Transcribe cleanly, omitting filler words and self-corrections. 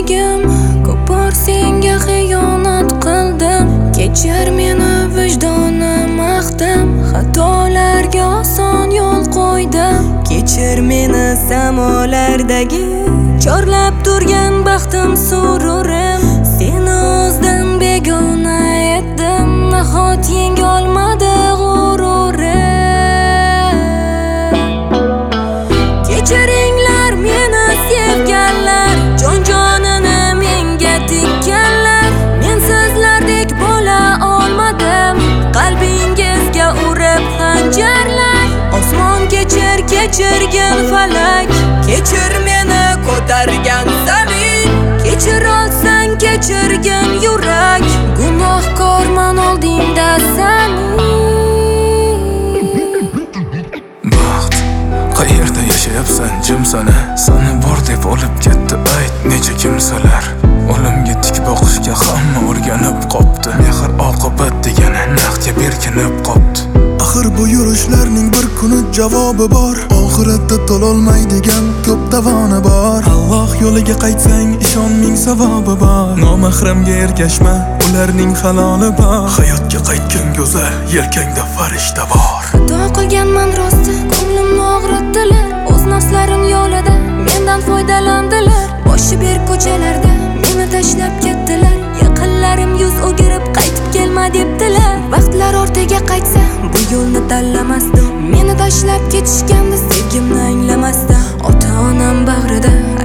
sevgim, ko'p bor senga xiyonat qildim. Kechir meni vijdonim ahdim, xatolarga oson yo'l qo'ydim. Kechir meni samolardagi chorlab turgan baxtim sururim. Seni o'zdan begona etdim, nahot yenga olmadi g'ururim. Kechiringlar meni sevganlar, jon-jonini menga tikkanlar. Men sizlardek bo'la olmadim, qalbingizga urib xanjarlar. Osmon kechir, kechirgin falak, kechir meni ko'targan zamin. Kechir olsang kechirgin yurak, gunohkorman oldingda zamin. Baxt, qayerda yashayapsan jimsana? Sani bor deb olib ketdi ayt necha kimsalar. O'limga tik boqishga hamma o'rganib qopti. Mehr oqibat degani naqdga berkinib qopti. Axir bu yurishlarning bir kuni javobi bor. Oxiratda to'lolmaydigan ko'p davoni bor. Alloh yo'liga qaytsang ishon ming savobi bor. Nomahramga ergashma, ularning haloli bor. Hayotga qaytgan go'zal, yelkangda farishta bor. Xato qilganman rosti, ko'nglimni og'ritdilar. O'z nafslarim yo'lida mendan foydalandilar. Boshi ber ko'chalarda meni tashlab ketdilar. Yaqinlarim yuz o'girib qaytib kelma debdilar. Vaqtlar ortiga qaytsa bu yo'lni tanlamasdim. Meni tashlab ketishganda sevgimni anglamasdim. Ota-onam bag'rida